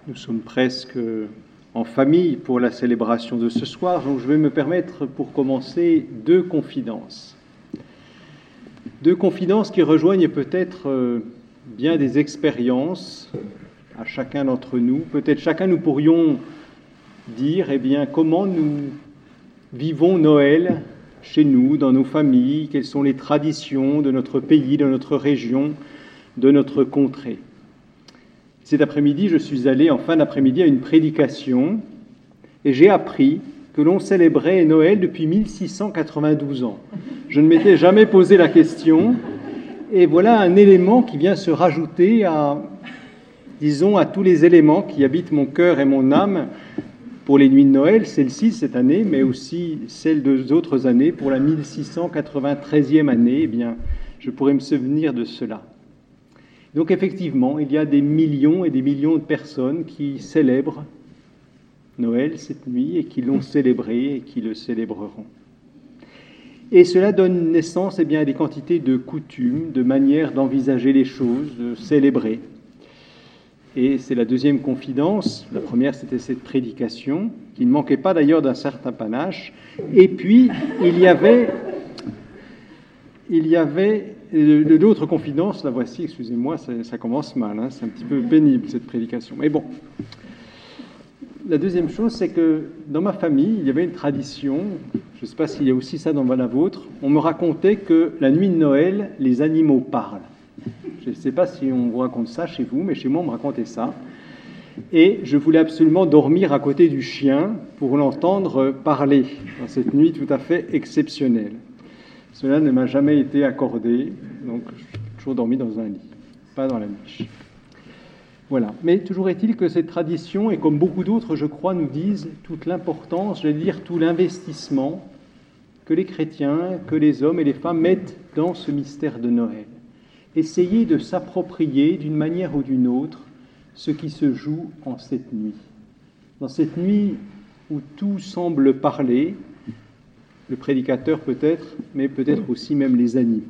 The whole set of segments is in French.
Nous sommes presque en famille pour la célébration de ce soir, donc je vais me permettre pour commencer deux confidences. Deux confidences qui rejoignent peut-être bien des expériences à chacun d'entre nous. Peut-être chacun nous pourrions dire comment nous vivons Noël chez nous, dans nos familles, quelles sont les traditions de notre pays, de notre région, de notre contrée. Cet après-midi, je suis allé en fin d'après-midi à une prédication et j'ai appris que l'on célébrait Noël depuis 1692 ans. Je ne m'étais jamais posé la question et voilà un élément qui vient se rajouter à tous les éléments qui habitent mon cœur et mon âme pour les nuits de Noël, celle-ci cette année, mais aussi celle des autres années. Pour la 1693e année, je pourrais me souvenir de cela. Donc effectivement, il y a des millions et des millions de personnes qui célèbrent Noël cette nuit et qui l'ont célébré et qui le célébreront. Et cela donne naissance à des quantités de coutumes, de manières d'envisager les choses, de célébrer. Et c'est la deuxième confidence. La première, c'était cette prédication, qui ne manquait pas d'ailleurs d'un certain panache. Et puis, il y avait l'autre confidence, la voici, excusez-moi, ça commence mal, c'est un petit peu pénible cette prédication. Mais bon, la deuxième chose, c'est que dans ma famille, il y avait une tradition, je ne sais pas s'il y a aussi ça dans la vôtre, on me racontait que la nuit de Noël, les animaux parlent. Je ne sais pas si on vous raconte ça chez vous, mais chez moi, on me racontait ça. Et je voulais absolument dormir à côté du chien pour l'entendre parler dans cette nuit tout à fait exceptionnelle. Cela ne m'a jamais été accordé, donc j'ai toujours dormi dans un lit, pas dans la niche. Voilà. Mais toujours est-il que cette tradition, et comme beaucoup d'autres, je crois, nous disent toute l'importance, tout l'investissement que les chrétiens, que les hommes et les femmes mettent dans ce mystère de Noël. Essayer de s'approprier d'une manière ou d'une autre ce qui se joue en cette nuit. Dans cette nuit où tout semble parler, le prédicateur peut-être, mais peut-être aussi même les animaux.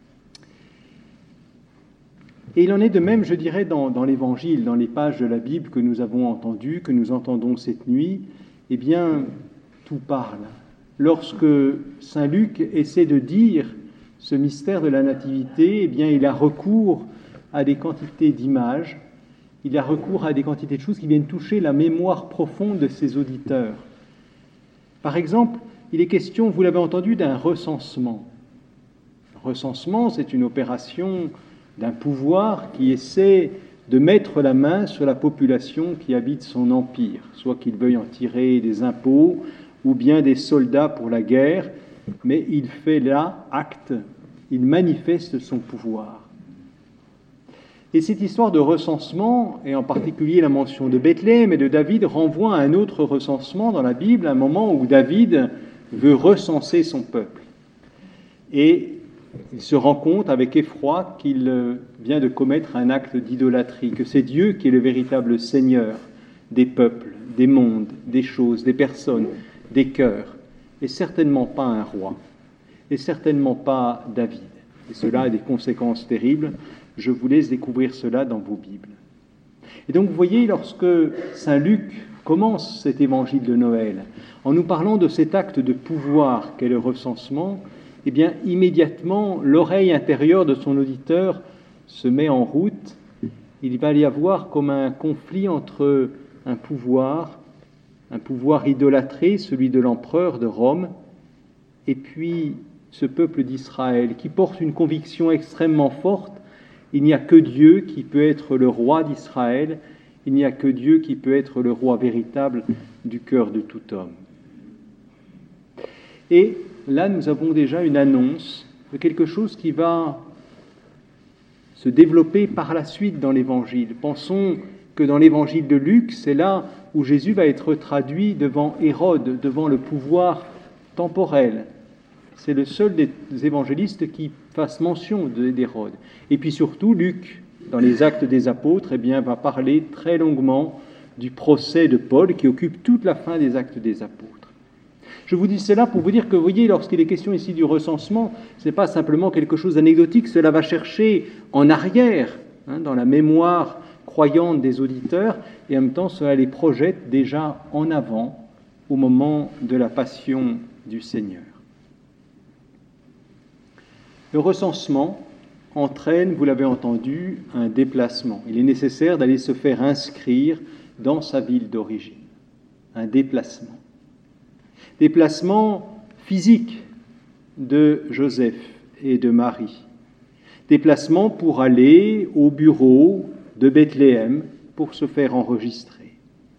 Et il en est de même, je dirais, dans l'Évangile, dans les pages de la Bible que nous avons entendues, que nous entendons cette nuit, tout parle. Lorsque saint Luc essaie de dire ce mystère de la Nativité, il a recours à des quantités d'images, il a recours à des quantités de choses qui viennent toucher la mémoire profonde de ses auditeurs. Par exemple, il est question, vous l'avez entendu, d'un recensement. Le recensement, c'est une opération d'un pouvoir qui essaie de mettre la main sur la population qui habite son empire, soit qu'il veuille en tirer des impôts ou bien des soldats pour la guerre, mais il fait là acte, il manifeste son pouvoir. Et cette histoire de recensement, et en particulier la mention de Bethléem et de David, renvoie à un autre recensement dans la Bible, un moment où David veut recenser son peuple. Et il se rend compte avec effroi qu'il vient de commettre un acte d'idolâtrie, que c'est Dieu qui est le véritable Seigneur des peuples, des mondes, des choses, des personnes, des cœurs, et certainement pas un roi, et certainement pas David. Et cela a des conséquences terribles. Je vous laisse découvrir cela dans vos Bibles. Et donc, vous voyez, lorsque saint Luc commence cet évangile de Noël, en nous parlant de cet acte de pouvoir qu'est le recensement, immédiatement, l'oreille intérieure de son auditeur se met en route. Il va y avoir comme un conflit entre un pouvoir idolâtré, celui de l'empereur de Rome, et puis ce peuple d'Israël, qui porte une conviction extrêmement forte. Il n'y a que Dieu qui peut être le roi d'Israël, il n'y a que Dieu qui peut être le roi véritable du cœur de tout homme. Et là, nous avons déjà une annonce de quelque chose qui va se développer par la suite dans l'Évangile. Pensons que dans l'Évangile de Luc, c'est là où Jésus va être traduit devant Hérode, devant le pouvoir temporel. C'est le seul des évangélistes qui fasse mention d'Hérode. Et puis surtout, Luc, dans les Actes des Apôtres, va parler très longuement du procès de Paul qui occupe toute la fin des Actes des Apôtres. Je vous dis cela pour vous dire que, vous voyez, lorsqu'il est question ici du recensement, ce n'est pas simplement quelque chose d'anecdotique, cela va chercher en arrière, dans la mémoire croyante des auditeurs, et en même temps cela les projette déjà en avant au moment de la passion du Seigneur. Le recensement entraîne, vous l'avez entendu, un déplacement. Il est nécessaire d'aller se faire inscrire dans sa ville d'origine. Un déplacement. Déplacement physique de Joseph et de Marie. Déplacement pour aller au bureau de Bethléem pour se faire enregistrer.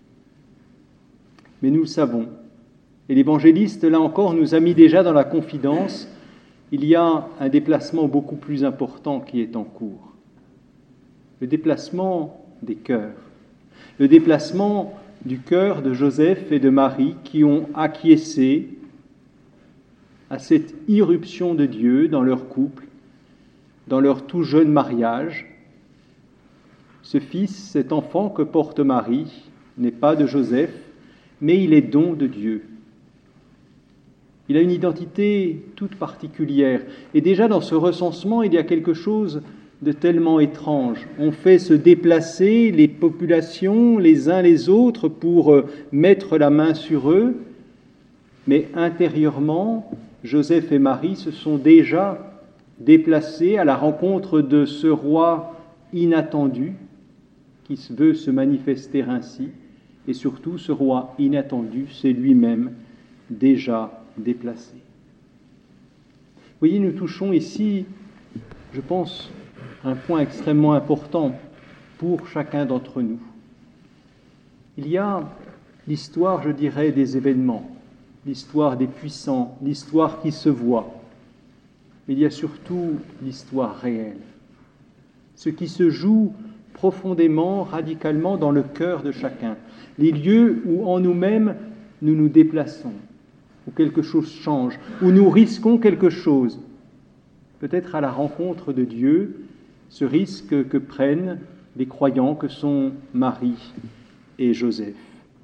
Mais nous le savons, et l'évangéliste, là encore, nous a mis déjà dans la confidence, il y a un déplacement beaucoup plus important qui est en cours. Le déplacement des cœurs. Le déplacement du cœur de Joseph et de Marie qui ont acquiescé à cette irruption de Dieu dans leur couple, dans leur tout jeune mariage. Ce fils, cet enfant que porte Marie, n'est pas de Joseph, mais il est don de Dieu. Il a une identité toute particulière. Et déjà dans ce recensement, il y a quelque chose de tellement étrange. On fait se déplacer les populations les uns les autres pour mettre la main sur eux, mais intérieurement, Joseph et Marie se sont déjà déplacés à la rencontre de ce roi inattendu qui veut se manifester ainsi, et surtout ce roi inattendu, c'est lui-même déjà déplacé. Vous voyez, nous touchons ici, je pense, un point extrêmement important pour chacun d'entre nous. Il y a l'histoire, je dirais, des événements, l'histoire des puissants, l'histoire qui se voit. Mais il y a surtout l'histoire réelle, ce qui se joue profondément, radicalement dans le cœur de chacun, les lieux où en nous-mêmes nous nous déplaçons, où quelque chose change, où nous risquons quelque chose, peut-être à la rencontre de Dieu, ce risque que prennent les croyants que sont Marie et Joseph.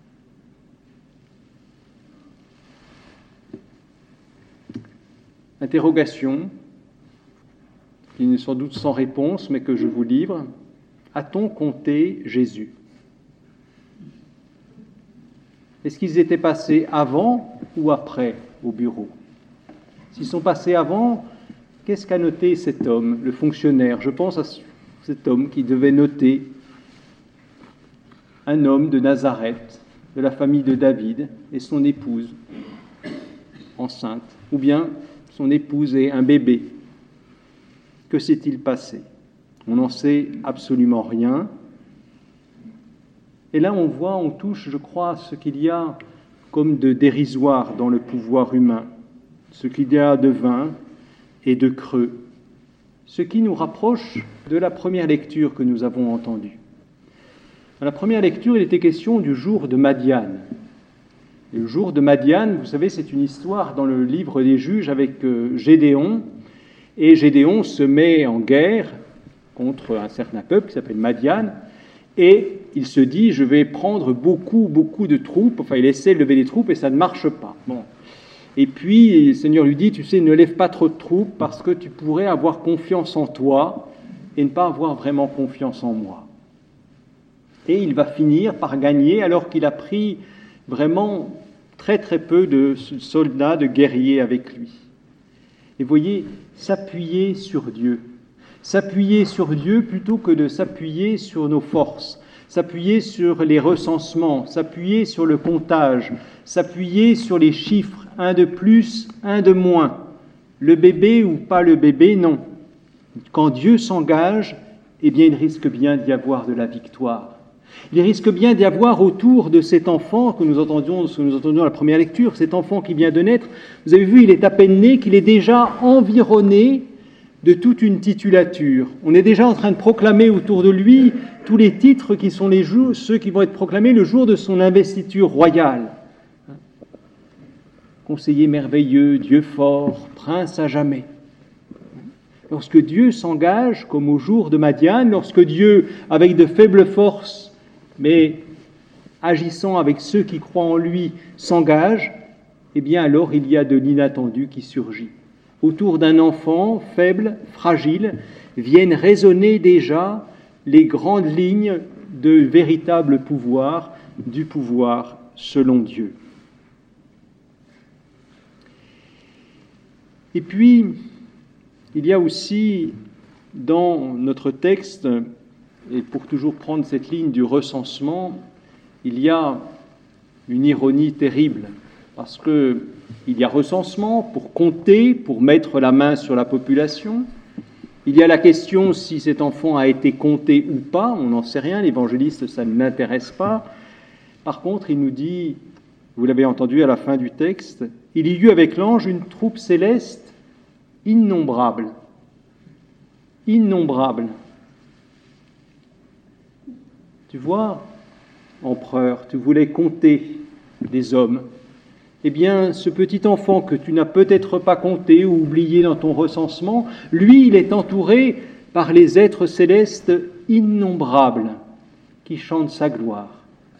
Interrogation, qui n'est sans doute sans réponse, mais que je vous livre. A-t-on compté Jésus ? Est-ce qu'ils étaient passés avant ou après au bureau ? S'ils sont passés avant, qu'est-ce qu'a noté cet homme, le fonctionnaire ? Je pense à cet homme qui devait noter un homme de Nazareth, de la famille de David, et son épouse enceinte, ou bien son épouse et un bébé. Que s'est-il passé ? On n'en sait absolument rien. Et là, on touche, je crois, ce qu'il y a comme de dérisoire dans le pouvoir humain, ce qu'il y a de vain et de creux, ce qui nous rapproche de la première lecture que nous avons entendue. Dans la première lecture, il était question du jour de Madian. Et le jour de Madian, vous savez, c'est une histoire dans le livre des Juges avec Gédéon, et Gédéon se met en guerre contre un certain peuple qui s'appelle Madian, et il se dit, je vais prendre beaucoup de troupes, enfin il essaie de lever des troupes et ça ne marche pas. Bon. Et puis le Seigneur lui dit, tu sais, ne lève pas trop de troupes parce que tu pourrais avoir confiance en toi et ne pas avoir vraiment confiance en moi. Et il va finir par gagner alors qu'il a pris vraiment très peu de soldats, de guerriers avec lui. Et voyez, s'appuyer sur Dieu plutôt que de s'appuyer sur nos forces, s'appuyer sur les recensements, s'appuyer sur le comptage, s'appuyer sur les chiffres, un de plus, un de moins, le bébé ou pas le bébé, non. Quand Dieu s'engage, eh bien il risque bien d'y avoir de la victoire. Il risque bien d'y avoir autour de cet enfant que nous entendions à la première lecture, cet enfant qui vient de naître. Vous avez vu, il est à peine né, qu'il est déjà environné de toute une titulature. On est déjà en train de proclamer autour de lui tous les titres qui sont ceux qui vont être proclamés le jour de son investiture royale. Conseiller merveilleux, Dieu fort, prince à jamais. Lorsque Dieu s'engage, comme au jour de Madian, lorsque Dieu, avec de faibles forces, mais agissant avec ceux qui croient en lui, s'engage, eh bien alors il y a de l'inattendu qui surgit. Autour d'un enfant faible, fragile, viennent résonner déjà les grandes lignes de véritable pouvoir, du pouvoir selon Dieu. Et puis, il y a aussi dans notre texte, et pour toujours prendre cette ligne du recensement, il y a une ironie terrible, parce qu'il y a recensement pour compter, pour mettre la main sur la population. Il y a la question si cet enfant a été compté ou pas, on n'en sait rien, l'évangéliste, ça ne l'intéresse pas. Par contre, il nous dit, vous l'avez entendu à la fin du texte, il y eut avec l'ange une troupe céleste innombrable. Innombrable. Tu vois, empereur, tu voulais compter des hommes. Eh bien, ce petit enfant que tu n'as peut-être pas compté ou oublié dans ton recensement, lui, il est entouré par les êtres célestes innombrables qui chantent sa gloire.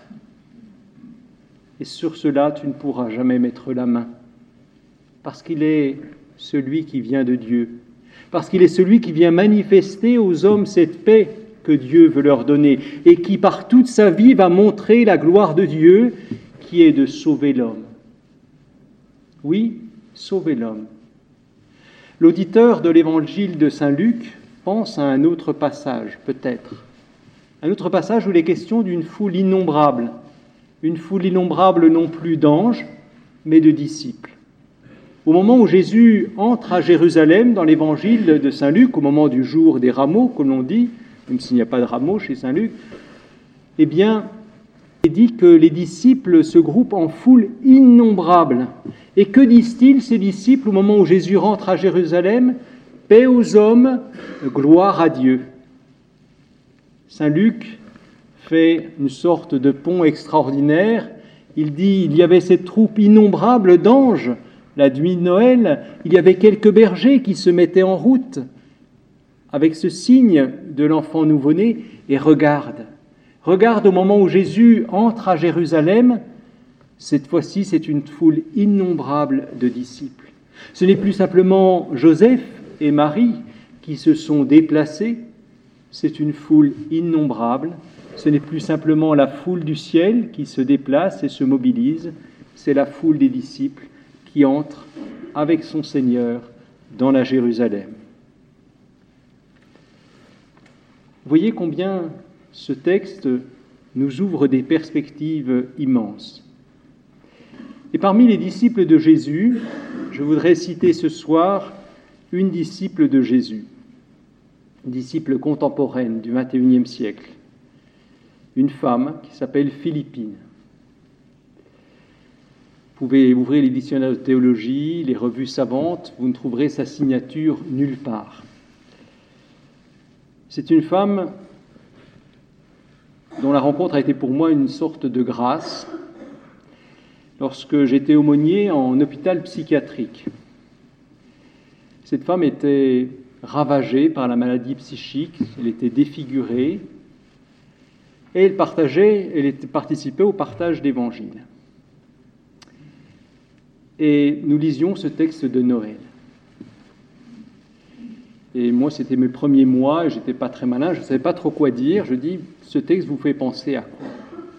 Et sur cela, tu ne pourras jamais mettre la main, parce qu'il est celui qui vient de Dieu, parce qu'il est celui qui vient manifester aux hommes cette paix que Dieu veut leur donner, et qui par toute sa vie va montrer la gloire de Dieu, qui est de sauver l'homme. Oui, sauver l'homme. L'auditeur de l'évangile de Saint Luc pense à un autre passage, peut-être. Un autre passage où il est question d'une foule innombrable. Une foule innombrable non plus d'anges, mais de disciples. Au moment où Jésus entre à Jérusalem dans l'évangile de Saint Luc, au moment du jour des rameaux, comme l'on dit, même s'il n'y a pas de rameaux chez Saint Luc, eh bien, il dit que les disciples se groupent en foule innombrable. Et que disent-ils, ces disciples, au moment où Jésus rentre à Jérusalem ? Paix aux hommes, gloire à Dieu. Saint Luc fait une sorte de pont extraordinaire. Il dit, il y avait cette troupe innombrable d'anges, la nuit de Noël, il y avait quelques bergers qui se mettaient en route avec ce signe de l'enfant nouveau-né et regarde au moment où Jésus entre à Jérusalem. Cette fois-ci, c'est une foule innombrable de disciples. Ce n'est plus simplement Joseph et Marie qui se sont déplacés, c'est une foule innombrable. Ce n'est plus simplement la foule du ciel qui se déplace et se mobilise, c'est la foule des disciples qui entre avec son Seigneur dans la Jérusalem. Vous voyez combien ce texte nous ouvre des perspectives immenses. Et parmi les disciples de Jésus, je voudrais citer ce soir une disciple de Jésus, une disciple contemporaine du XXIe siècle, une femme qui s'appelle Philippine. Vous pouvez ouvrir les dictionnaires de théologie, les revues savantes, vous ne trouverez sa signature nulle part. C'est une femme dont la rencontre a été pour moi une sorte de grâce lorsque j'étais aumônier en hôpital psychiatrique. Cette femme était ravagée par la maladie psychique, elle était défigurée et elle participait au partage d'évangile. Et nous lisions ce texte de Noël. Et moi, c'était mes premiers mois, et je n'étais pas très malin, je ne savais pas trop quoi dire. Je dis, ce texte vous fait penser à quoi ?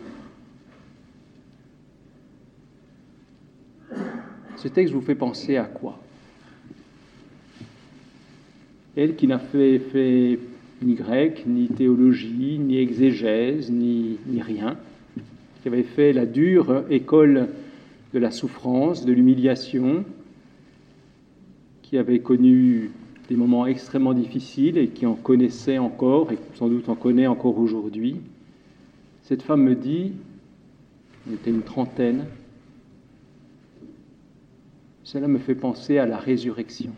Ce texte vous fait penser à quoi ? Elle qui n'a fait ni grec, ni théologie, ni exégèse, ni rien, qui avait fait la dure école de la souffrance, de l'humiliation, qui avait connu des moments extrêmement difficiles et qui en connaissait encore, et sans doute en connaît encore aujourd'hui. Cette femme me dit, on était une trentaine, cela me fait penser à la résurrection.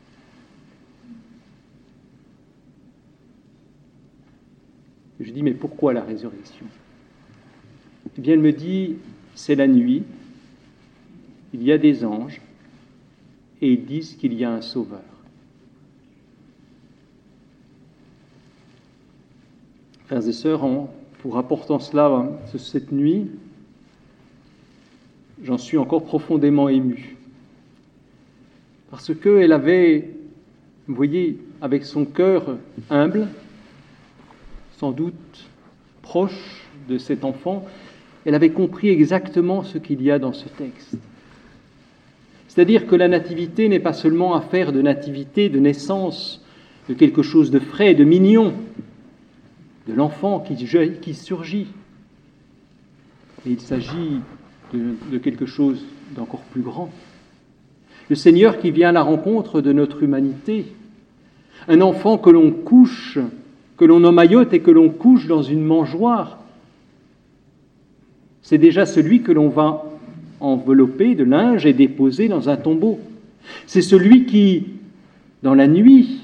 Je dis, mais pourquoi la résurrection ? Eh bien, elle me dit, c'est la nuit, il y a des anges, et ils disent qu'il y a un sauveur. Frères et sœurs, pour rapportant cela cette nuit, j'en suis encore profondément ému. Parce qu'elle avait, vous voyez, avec son cœur humble, sans doute proche de cet enfant, elle avait compris exactement ce qu'il y a dans ce texte. C'est-à-dire que la nativité n'est pas seulement affaire de nativité, de naissance, de quelque chose de frais, de mignon, de l'enfant qui surgit. Et il s'agit de quelque chose d'encore plus grand. Le Seigneur qui vient à la rencontre de notre humanité, un enfant que l'on couche, que l'on emmaillote et que l'on couche dans une mangeoire, c'est déjà celui que l'on va envelopper de linge et déposer dans un tombeau. C'est celui qui, dans la nuit,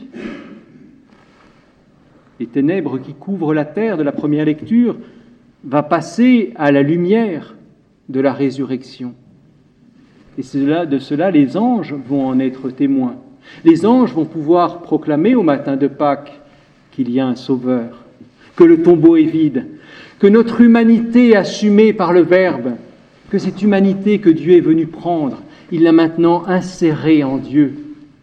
les ténèbres qui couvrent la terre de la première lecture, va passer à la lumière de la résurrection. Et de cela, les anges vont en être témoins. Les anges vont pouvoir proclamer au matin de Pâques qu'il y a un Sauveur, que le tombeau est vide, que notre humanité est assumée par le Verbe, que cette humanité que Dieu est venu prendre, il l'a maintenant insérée en Dieu.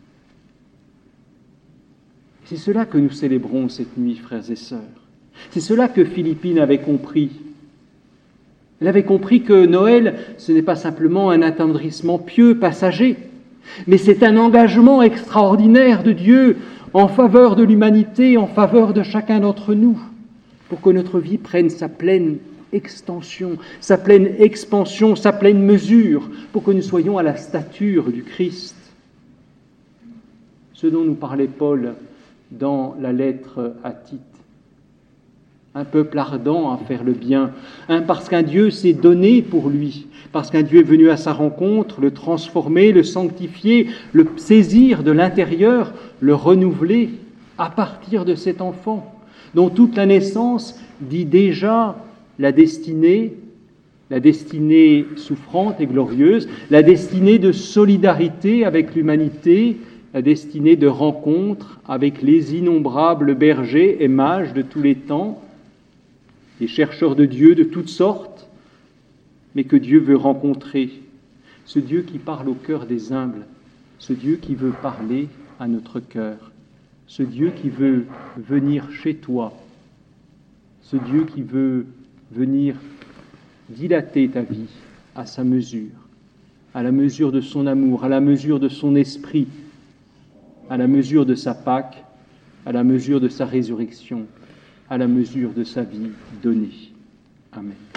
C'est cela que nous célébrons cette nuit, frères et sœurs. C'est cela que Philippine avait compris. Elle avait compris que Noël, ce n'est pas simplement un attendrissement pieux, passager, mais c'est un engagement extraordinaire de Dieu en faveur de l'humanité, en faveur de chacun d'entre nous, pour que notre vie prenne sa pleine extension, sa pleine expansion, sa pleine mesure, pour que nous soyons à la stature du Christ. Ce dont nous parlait Paul dans la lettre à Tite. Un peuple ardent à faire le bien, parce qu'un Dieu s'est donné pour lui, parce qu'un Dieu est venu à sa rencontre, le transformer, le sanctifier, le saisir de l'intérieur, le renouveler à partir de cet enfant, dont toute la naissance dit déjà la destinée souffrante et glorieuse, la destinée de solidarité avec l'humanité, la destinée de rencontre avec les innombrables bergers et mages de tous les temps, les chercheurs de Dieu de toutes sortes, mais que Dieu veut rencontrer, ce Dieu qui parle au cœur des humbles, ce Dieu qui veut parler à notre cœur, ce Dieu qui veut venir chez toi, ce Dieu qui veut venir dilater ta vie à sa mesure, à la mesure de son amour, à la mesure de son esprit, à la mesure de sa Pâque, à la mesure de sa résurrection, à la mesure de sa vie donnée. Amen.